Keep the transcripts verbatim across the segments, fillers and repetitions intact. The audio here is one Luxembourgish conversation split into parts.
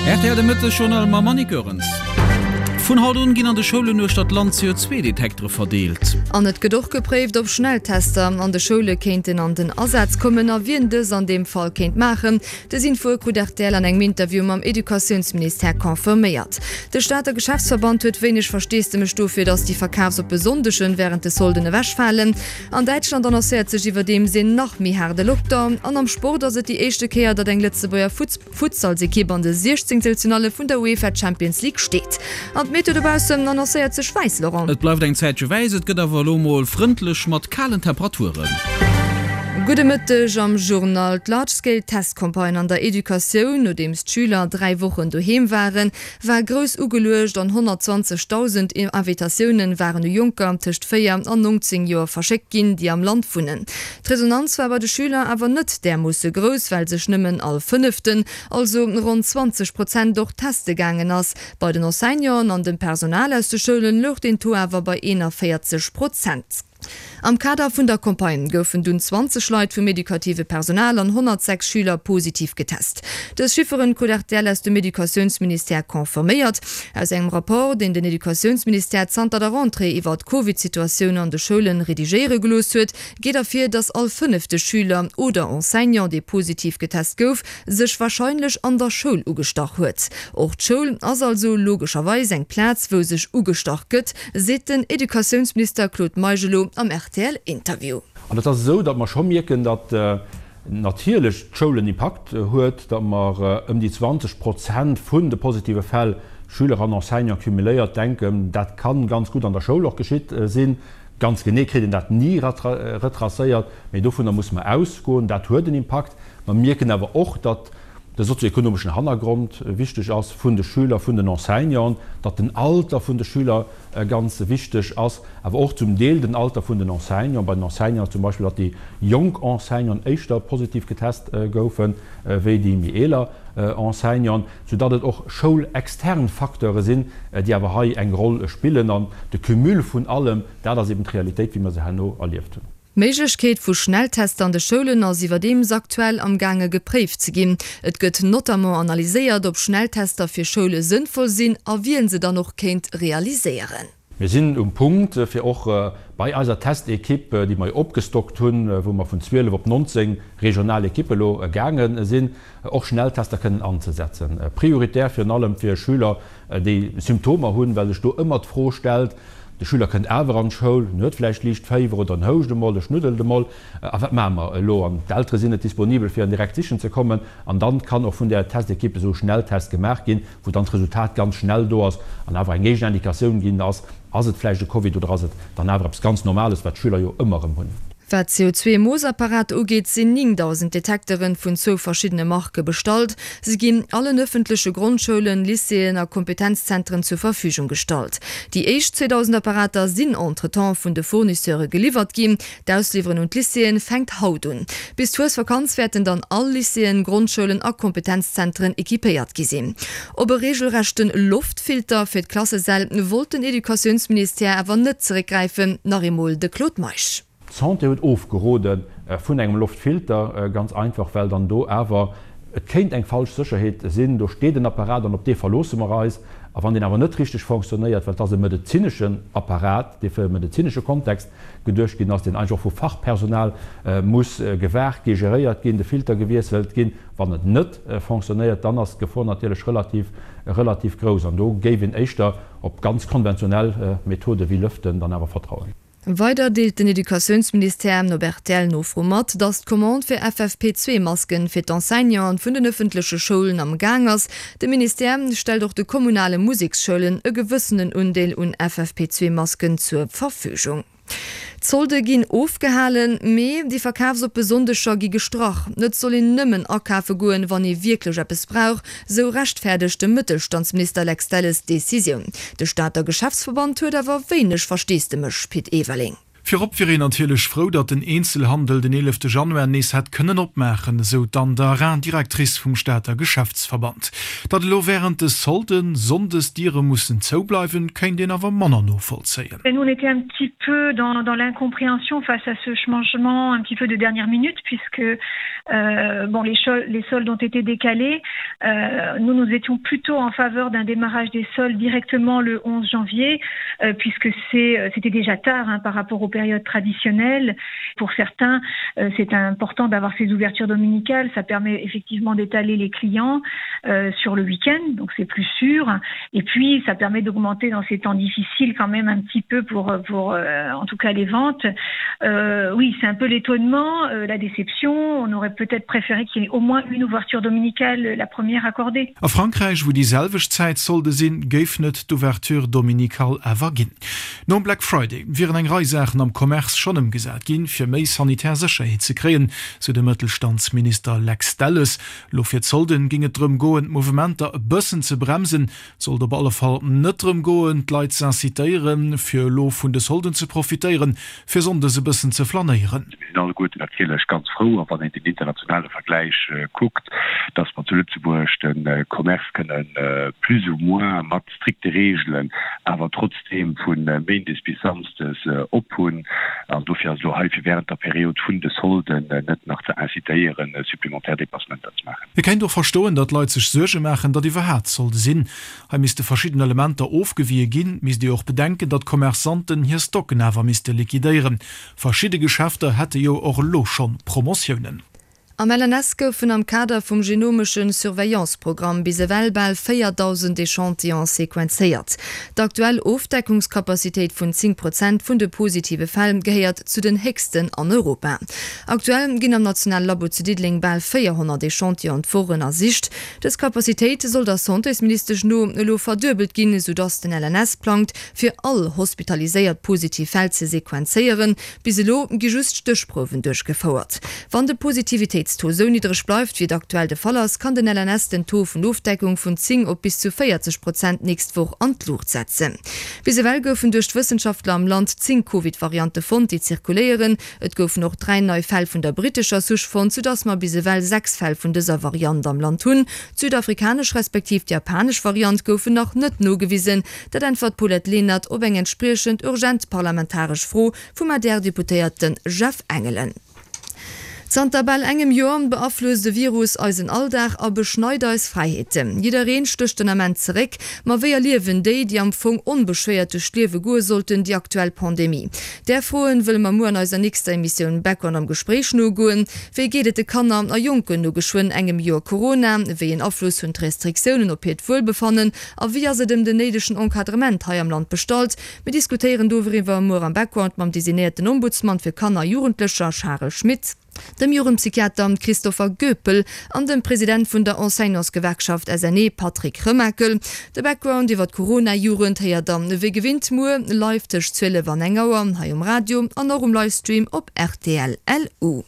Er hat de Mitte schon mal Manikörens. Von Haun gin an de Schule nur statt Land C O zwei Detektor verdeelt. An net gedoch geprét op Schnelltester an der Schule kenten an den Ersatz kommen a wie des an dem Fall kennt machen. De sind vorkudertel an eng Interview am Edukationsminister konfirmiert. De Staater Geschäftsverband huet wenig verstesteme Stufe, dass die Verkaufs op besondeschen während des soldene wäsch fallen. An Deutschland an sich iwwer dem sinn nach mi herde Lockdown an am Sport as die echte Kehr dat eng letzte beier Futsal se kebernde sechzehn Nationale vun der UEFA Champions League steht. An Et bleibt eng Zeitweise gëtt awer lomol frindlech mat kalen Temperaturen. Gute Mitte am Journal Largescale Testkampagne an der Education, no dem Schüler drei Wochen daheim waren, war groß ugelöscht an hundertzwanzigtausend Invitationen waren Junker Tisch vier an neunzehn Jahren verschickt gin, die am Land funnen. Die Resonanz war bei den Schüler aber nicht der musste groß, weil sie schnimmen all fünften, also rund zwanzig Prozent durch Teste gegangen ass. Bei den Enseignern an dem Personal aus der Schulen lucht den Tour aber bei vierzig Prozent. Am Kader vun der Kampagne goufen dun zwanzig Leute für medikative Personal an hundertsechs Schüler positiv getest. Das Schifferin Kodertel aus dem Edukationsminister konfirmiert. Aus engem Rapport, den den Edukationsminister Santa der Rentrée iwwer COVID-Situation an de Schulen redigere gelos huet, geht dafür, dass all fünfte Schüler oder Enseignant, die positiv getest gouf, sech wahrscheinlich an der Schul ugestach huet. Auch Schul as also logischerweise eng Platz, wo sech ugestach gëtt, se den Edukationsminister Claude Maigelo am R T L-Interview. Und das ist so, dass man schon merken, dass äh, natürlich Schulen Impact huet, dass man äh, um die zwanzig Prozent von den positiven Fällen Schüler an Enseignant kumuliert denken, das kann ganz gut an der Schule auch geschieht äh, sind. Ganz genau kriegen das nie retra retrasiert, aber davon muss man ausgehen, das hat einen Impact. Man merken aber auch, dass der sozioökonomische Hintergrund wichtig ist von den Schülern, von den Enseignern, dass den Alter von den Schülern äh, ganz wichtig ist, aber auch zum Teil den Alter von den Enseignern. Bei den Enseignern zum Beispiel, dass die jungen Enseignern echt positiv getestet äh, goufen, äh, wie die Miela äh, Enseignern, sodass es auch schulexterne Faktoren sind, äh, die aber hier eine Rolle spielen. Und der Kümul von allem, da das eben die Realität, wie man sie hier noch erlebt hat. Meiglechkeet vu Schnelltester an de Schulen as iwwer dems aktuell am Gange gepreft ze gin. Et gëtt notamment analyséiert, ob Schnelltester fir Schule sinnvoll sinn, a wien se dann noch kennt realiseieren. Wir sind um Punkt äh, fir och äh, bei eiser Testekippe, die mai opgestockt hunn, äh, wo man vun zwölf op neunzehn regionale Kippelo äh, gangen äh, sinn, och äh, Schnelltester können anzusetzen. Äh, prioritär fir allem fir Schüler, äh, die Symptome hunn, weil sech du immer vorstellt, die Schüler können ewer an Schoul, netfleisch liicht féiwer oder den hoch de mal, de schnuddel de mal, awer Mamer lo an d'ältre sinnet disponibel fir an Direktischen ze kommen, an dann kann auch vun der Testekippe so Schnelltest gemerk gin, wo dann d Resultat ganz schnell do ass, an awer eng gegen Indikationun ginn ass, ass et fleisch de COVID oder ass, dann awer ganz normales, wat Schüler jo immer im hunn. Wer C O zwei Moosapparat ugeht sind neuntausend Detektoren von so verschiedene Marke bestalt. Sie geben allen öffentliche Grundschulen, Lyceen und Kompetenzzentren zur Verfügung gestellt. Die ersten zweitausend Apparater sind entretemps von den Fournisseuren geliefert gehen. Die Auslieferung und Lyceen fängt haut an. Bis zur Vakanz werden dann alle Lyceen, Grundschulen und Kompetenzzentren equipiert gesehen. Ob regelrechten Luftfilter für die Klasse selten wollten Edukationsminister aber nicht zurückgreifen, nach einmal de Claude Maisch. Santé huet ofgeroden äh, vun engem Luftfilter äh, ganz einfach, weil dann do awer et kenint eng falsch Sicherheet sinn, do steet den Apparat an op de verlossemereis, a wann den awer net richtig funktioniert, weil dat se medizinschen Apparat, de fir medizinsche Kontext gedurcht gin ass den einfach vu Fachpersonal äh, muss äh, gewerk gegeriert gin, de Filter gewieselt gin, wann net net äh, funktioniert, dann ass Gefor natürlich relativ äh, relativ groß an do géwen Eichter op ganz konventionell äh, Methode wie Lüften dann awer vertrauen. Weiter deelt den Edukationsminister Nobertel no Format, dass Kommand für F F P zwei Masken für d'Enseignants vun den öffentlichen Schulen am Gangers. De Minister stellt auch de kommunale Musikschulen e gewissenen Undeel un F F P zwei Masken zur Verfügung. Zolde gin aufgehalen, me die Verkaufs op besonderscher gi gestrach. Net soll in nimmen akafe goen, wann i wirklich etwas brauch, so rechtfertigchte Mittelstandsminister Lex Telles Decision. De Staater Geschäftsverband huet awer wenig verstestemech Piet Ewerling. Für opfir natürlich froh, dat den Einzelhandel den elften Januar nees hat können opmachen, so dann der Direktrice vom Staater Geschäftsverband. Dat lo während des Solden sondes Tiere mussssen zoubleiben, kein den aber Manner no vollzeihen. Nous on était un petit peu dans, dans l'incompréhension face à ce changement un petit peu de dernière minute, puisque euh, bon, les, les soldes ont été décalés. Euh, nous, nous étions plutôt en faveur d'un démarrage des sols directement le onze janvier, euh, puisque c'est, c'était déjà tard hein, par rapport aux périodes traditionnelles. Pour certains, euh, c'est important d'avoir ces ouvertures dominicales. Ça permet effectivement d'étaler les clients euh, sur le week-end, donc c'est plus sûr. Et puis, ça permet d'augmenter dans ces temps difficiles quand même un petit peu pour, pour euh, en tout cas, les ventes. Euh, oui, c'est un peu l'étonnement, euh, la déception. On aurait peut-être préféré qu'il y ait au moins une ouverture dominicale, la première accordée. A Frankreich, wo dieselbe Zeit sollte sinn, geifnet d'Ouverture dominikal ewer ginn. No Black Friday wären eng Reisachen am Kommerz schon im gesat ginn fir méi Sanitärsecherheet ze kreen, so de Mëttelstandsminister Lex Dallas. Lo fir Zolden ginget drum goen Movementer bëssen ze bremsen, soll op alle Fall nëttrem goen Leiit sensitéieren, fir lo vun de Solden ze profitieren, fir sonde se bëssen ze flanieren. Gut natürlich ganz froh, wann in den internationale Vergleich äh, guckt, dass man zu Lützeburg den äh, Kommerz können äh, plus ou moins mat strikte Regeln, aber trotzdem von äh, Mendes bis samstes äh, ophun, äh, dafür so häufig während der Periode von des Holden äh, nicht nach zu incitieren, äh, supplementär Depassement zu machen. Wir können doch verstehen, dass Leute sich Sorge machen, dass die Wahrheit sollte sein. Er müsste verschiedene Elemente aufgewiesen gehen, müsste die auch bedenken, dass Kommerzanten hier Stocken aber müsste liquidieren. Verschiedene Geschäfte hätte ja auch lo schon Promotionen. Am L N S goufen am Kader vum genomischen Surveillanceprogramm bis Wellball viertausend Echantillons sequenzeiert. D'aktuell Aufdeckungskapazität vun zehn Prozent vun de positive Fällen geheiert zu den höchsten an Europa. Aktuell ginn am National Labor zu Diedling ball vierhundert Echantillons vorenner Sicht. Des Kapazität soll der Gesundheitsminister no lo verdürbelt ginn, sodass den L N S plant fir all hospitaliséiert positiv Fäll ze sequenzeieren, bis lo gejust Stichproben durchgefauert. Wann de Positivität so niedrig bleibt wie aktuell der Fall ist, kann den L N S den To von Aufdeckung von zehn op bis zu vierzig Prozent nächst Woche an die Luft setzen. Visuell goufen durch Wissenschaftler am Land zehn Covid-Variante von die zirkulieren. Et goufen noch drei neue Fälle von der britischer Suchfond, sodass man visuell sechs Fälle von dieser Variante am Land tun. Südafrikanisch respektiv die japanisch Variante goufen noch nicht nur gewiesen, dat einfach Paulette Lehnert ob eng entsprechend urgent parlamentarisch froh vom der Deputierten Jeff Engelen. Zantabal engem Joam beaflöste Virus als in Alldach a beschneid als Freiheiten. Jeder Reen stöcht den Amment zurück, ma wer liewen die, die am Funk unbeschwerte Schlewe go sollten die aktuelle Pandemie. Der Frohen will man nur als nächste Emission Backern am Gespräch no goen, wie geht de Kanner a Junen no geschwun engem Jo Corona, wie en Abfluss und Restriktionen op het wohlbefannen, a wie se dem den nedischen Enkadrement ha am Land bestalt. Wir diskutieren doiwwer Mo am Background mam designierten Ombudsmann für Kanner Jugendlöcher Charles Schmidt, dem Jurenpsychiater Christopher Göpel an dem Präsident vun der Enseignants-Gewerkschaft S N E Patrick Römerkel. De Background iwwer Corona-Jurend heier dann wie gewinnt mu läuftech zwille van engauer ha um Radio an eurem Livestream op R T L L U.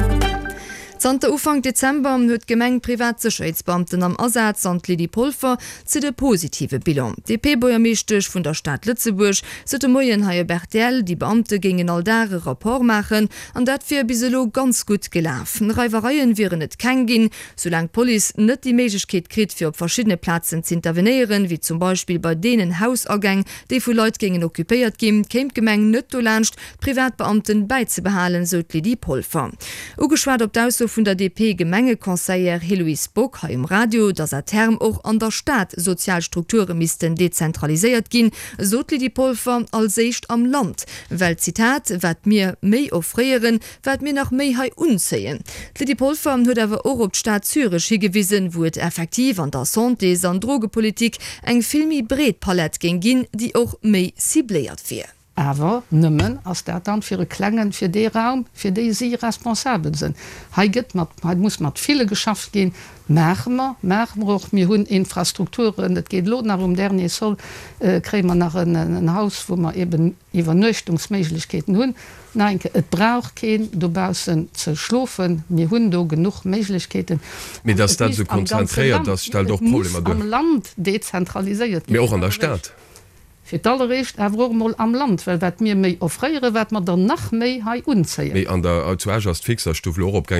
Santa Ufang Dezember huet Gemeng Privatsecheitsbeamten am Ersatz an Lidi Pulver zu de positive Bilan. D P Bäuermeestech vun der Stadt Lützeburg so de Moien haie Bertel, die Beamte gingen all dare rapport machen, an dat fir biselo ganz gut gelaufen. Reivereien wären net kein gin, solang Poli net die Meigkeet krit fir op verschiedene Platzen zu intervenieren, wie zum Beispiel bei denen Hausergang, de vu Leut gingen okupéiert gin, kémt Gemeng net lcht, Privatbeamten beizebehalen so Lidi Pulver. Ugeschwart op da vun der D P Gemengekonseiller Heloise Bock ha im Radio, dass er Term auch an der Stadt Sozialstrukture misisten dezentralisiert gin, so die Pulver als seicht am Land. Well Zitat wat mir méi offrieren, wat mir nach méi hai unzeen. Die Pulver huet awer Europstaat Zürich hingewiesen, wo et effektiv an der Santé an Drogepolitik eng filmi Bret Palett ging gin, die auch méi sibléiert fir. Aber nëmmen ass der dann fir Klängen fir de Raum fir de sie responsabel sinn. Heiget muss mat viele geschafft gin, Mermer, Mermroch mir hunn Infrastrukturen, et geht lo nach um der soll äh, krä man nach ein Haus, wo man eben iwwer Nøchtungsmeiglichkeiten hunn. Neinke et brauch ken dobausen ze schlofen, mir hunn do genug Meiglichkeiten. Mit das dann so konzentriert, das stellt doch Probleme am Land dezentralisiert. Mir auch an der Stadt. Fi allerrecht mal am Land, weil wat mir méi offréiere, wat man dann nach méi ha unzeien. An der fixer Stufe opgang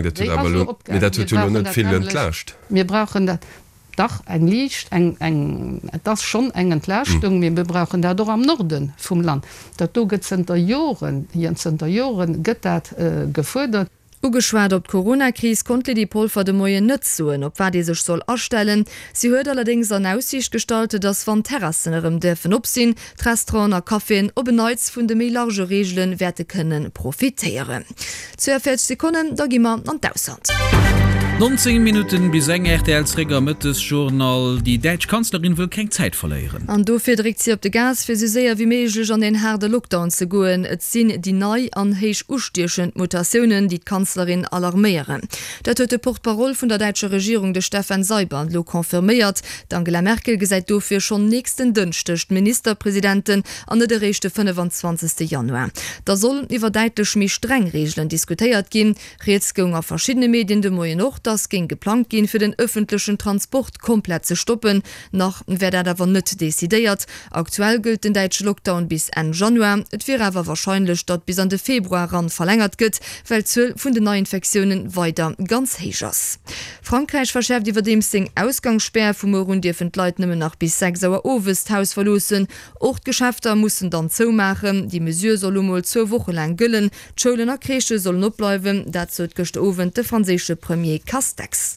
entlacht. Wir brauchen dat Dach eng Licht eng eng das schon eng Entlastung mir hm. brauchen da doch am Norden vom Land. Dat do get Joren hier Joren gëtt dat äh, gefordert. Ugeschwert op Corona-Krise konnte die Pulver de Moie nützen, ob war die sich soll erstellen. Sie hört allerdings an Aussicht gestaltet, dass von Terrassenerem dürfen opsinn, Restauranter, Kaffeen, obenneits von de melange Regeln Werte können profitieren. Zu erfährt Sekunden, da gimmer an Deutschland. neunzehn Minuten bis eng R T L-Träger Mëttes Journal die Deutsch Kanzlerin will kein Zeit verleieren. An dofir direkt sie op de Gas fir se sehr wie méiglech an den Herr de Lockdown ze goen. Et sinn die nei an héich ustierchen Mutationen die Kanzlerin alarmieren. Dat huet de Portparol vun der deutsche Regierung de Stefan Seibern lo konfirmiert. Angela Merkel gesäit dofir schon nächsten dünnstecht Ministerpräsidenten an de rechte fünfundzwanzigsten Januar. Da sollen iwwer deitlech mi streng Regeln diskutiert gin. Reetsgung auf verschiedene Medien de Moie noch das ging geplant gehen für den öffentlichen Transport komplett zu stoppen. Nach wer der aber nicht dezidiert. Aktuell gilt den deutsche Lockdown bis Ende Januar. Es wäre aber wahrscheinlich, dass bis Ende Februar ran verlängert wird, weil zwölf von den Neuinfektionen weiter ganz heiß ist. Frankreich verschärft über dem Sing Ausgangssperr vom Morgen dürfen die Leute nur noch bis sechs Uhr Ovest Haus verlassen. Ortgeschäfte müssen dann zumachen. Die Mesure soll um zwei Wochen lang güllen. Die Schulen und Kirchen sollen noch bleiben. Dazu hat gestern Abend der französische Premier Castex.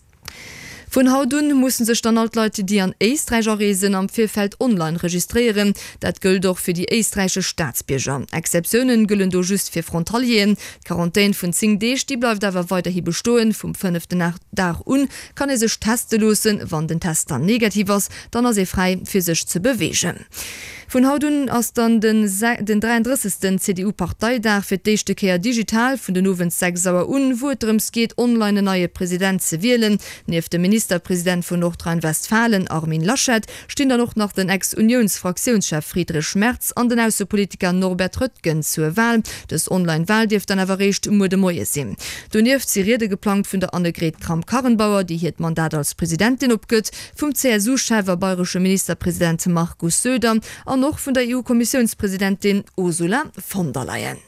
Von Hautun mussten sich dann halt Leute, die an Österreicher Reisen am Vierfeld online registrieren. Das gilt doch für die österreichische Staatsbürger. Exceptionen gelten doch just für Frontalien. Quarantäne von zehn Tagen, die bleibt aber weiterhin bestehen. Vom fünften Tag an kann er sich testen lassen. Wenn der Test dann negativ ist, dann ist er frei, für sich zu bewegen. Von Hautun aus dann den, den dreiunddreißigsten C D U-Parteitag für die erste Kehr digital von den Uwen sechs Uhr an, wo es geht, online eine neue Präsident zu wählen. Neben dem Ministerpräsident von Nordrhein-Westfalen, Armin Laschet, stehen da noch nach den Ex-Unions-Fraktionschef Friedrich Merz an den Außenpolitiker Norbert Röttgen zur Wahl. Das Online-Wahl dürfte dann aber recht um die Moje sein. Daneben sie Rede geplant von der Annegret Kramp-Karrenbauer, die hier das Mandat als Präsidentin abgibt, vom C S U-Chef bayerische Ministerpräsident Markus Söder und noch von der E U-Kommissionspräsidentin Ursula von der Leyen.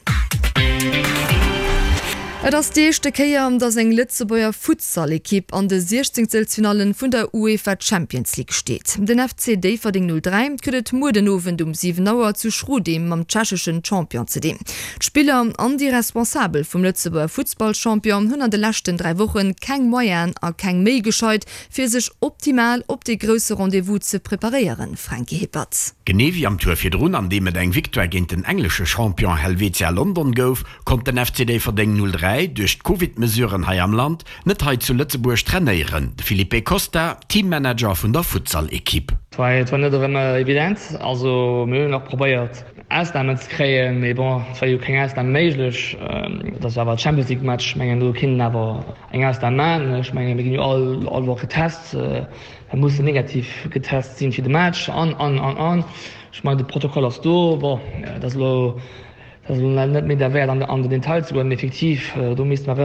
Das die erste Keier das eng Lützebauer Futsal-Equipe an de sechzehnten vun der UEFA Champions League steht. Den F C D verding null drei këdet Mudenowen um sieben Uhr zu Schrudem am tschechischen Champion zu dem. Spieler an die Responsabel vom Lützebauer Fußballchampion hun an de lachten drei Wochen kein Moyen a kein Mail gescheit fir sich optimal op de grösse Rendevous zu preparieren. Frankie Hippert. Gene wie am Tourfirrun an dem et eng Victor gegen den englische Champion Helvetia London gouf, kommt den F C D verding null drei durch Covid-Mesuren hai am Land net hai zu Lützeburg trainieren. Philippe Costa, Teammanager vun der Futsal-Equipe. net immer evident, also noch probiert Ausnahmen zu kreen, mais bon, méiglech dat awer Champions League Match menggen du kind awer eng aus der Mann ich mein, all, all woche getest er muss negativ getest sinn fir de Match an an an an ich mein, de Protokoll aus do bon, das lo net mit der Welt an, an den Teil zu werden effektiv du mist äh,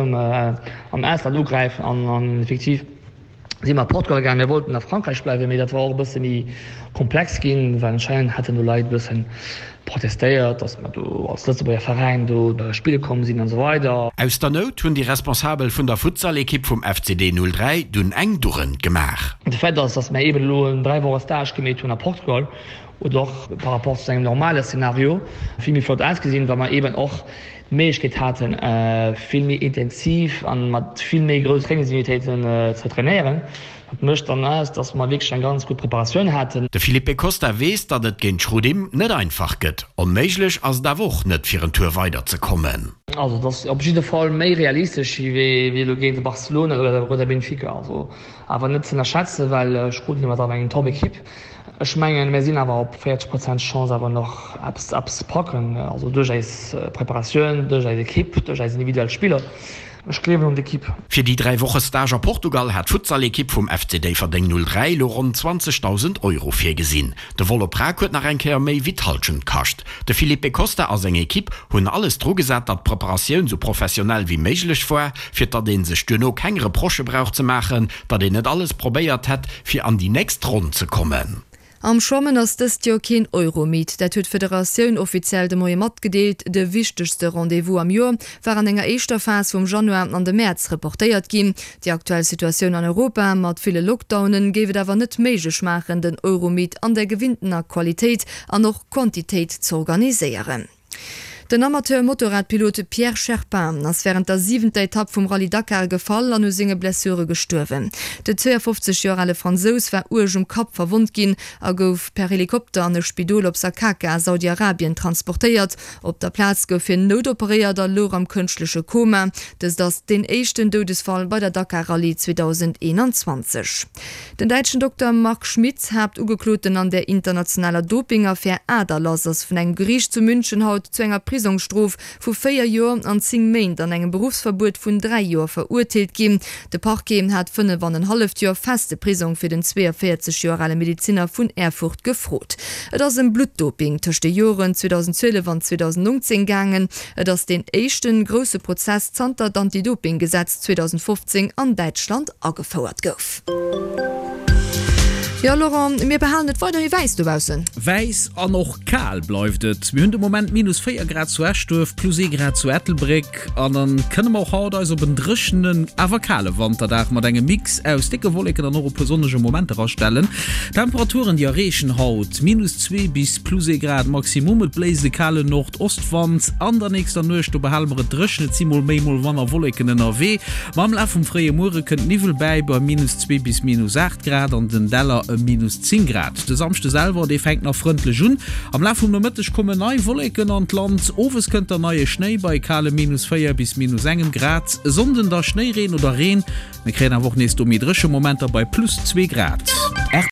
am erster Lugreifen an, an effektiv immer Portugal gegangen wir wollten nach Frankreich bleiben mir das war auch ein bisschen wie komplex gehen weil anscheinend hatte nur Leid bisschen protestiert dass man du als letzte Verein du Spiele kommen sind und so weiter. Aus der Not tun die Responsabel von der Futsal-Equipe vom F C D null drei dun eng duren gemacht. Und Fett ist, dass man eben nur drei Wochen Stage gemäht nach Portugal oder doch par rapport zu einem normales Szenario viel flott ausgesehen, weil man eben auch Möglichkeit hatten äh, viel mehr intensiv an mit viel mehr größeren Intensitäten äh, zu trainieren. Das möchte dann ist, dass man wirklich eine ganz gute Präparation hatten. Der Philippe Costa weiß, dass es gegen Schrudim nicht einfach geht und möglich als der Woche nicht für eine Tour weiterzukommen. Also das ist auf jeden Fall mehr realistisch wie wie gegen Barcelona oder, oder Benfica. Also aber nicht zu unterschätzen, weil äh, Schrudim hat eine Top-Equipe. Ich meine, wir sind aber auf vierzig Prozent Chance aber noch abs, abs packen. Also durch als Präparation, durch als Equipe, durch als individuelle Spieler. Ich glaube um die Equipe. Für die drei Wochen Stage in Portugal hat die Futsal-Equipe vom F C D verding null drei rund zwanzigtausend Euro vorgesehen. Der Volo Prag hat nach ein Kehr mehr Vitalchen kascht. Der Philippe Costa als seine Equipe haben alles dran gesagt, dass die Präparation so professionell wie möglich war, für den sich noch keine Reproche braucht zu machen, dass er nicht alles probiert hat, für an die nächste Runde zu kommen. Am Schommen ass dëst Jo kein Euromit, dat huet Föderatioun offiziell de Moie mat gedeelt, de wichtigste Rendevous am Joer war an enger eischter Phase vum Januar an de März reportéiert gin. Die aktuelle Situation an Europa mat viele Lockdownen gewet awer net méigich machen den Euromit an der gewinnener Qualität an noch Quantitéit zu organisieren. Den Amateur-Motorradpilote Pierre Cherpin ass während der siebente Etappe vom Rallye Dakar gefallen an singe Blessure gestorwen. De zweiundfünfzig Jahre alte Franzos war urg um Kap verwund gin, a gouf per Helikopter an e Spidol op Sakaka, Saudi-Arabien transportiert. Op der Platz gouf fir notoperiert der Lor am künstliche Koma, des das den echten Todesfall bei der Dakar Rallye zwanzig einundzwanzig. Den deutschen Doktor Mark Schmitz habt ugekloten an der internationaler Dopingaffäre Aderlassers vun eng Gericht zu München haut zu enger Prisonstrof vu vier Joer an zehn Main an engem Berufsverbot vun drei Joer verurteilt gin. De Parkgem hat fünf an ein half Jahr feste Prisung für den zweiundvierzig Jahre alte Mediziner vun Erfurt gefrot. Et ass im Blutdoping töchte Joren zweitausendzwölf an zweitausendneunzehn gangen, et ass den echten grosse Prozess zanter Antidopinggesetz zweitausendfünfzehn an Deutschland agefauert gouf. Ja, Laurent, mir behandelt weiter wie weißt du außen weiß an noch kahl bleibt wir hun moment minus vier Grad zu Erstoff plus Grad zu Ethelbrick an dann können wir auch haut also bedrischenden avokale Wand da man einen Mix aus dicke Wolke dann noch besondere Momente rausstellen Temperaturen die Rechen haut minus zwei bis plus Grad Maximum mit bläsekale Nordostwand an der nächster Nöchte behalbere drschen Wann Wolken in R W Mam La vom freie Mure könnt Nivel bei bei minus zwei bis minus acht Grad an den Deller minus zehn Grad. De samste selber de fängt nach freundlich Jun. Am La vu Mittech komme neu Wolken an Land. Ofes könnt der neue Schnee bei kale minus vier bis minus einen Grad. Sonden der Schneereen oder Rehen. Wir kriegen auch nächste um drische Momente bei plus zwei Grad.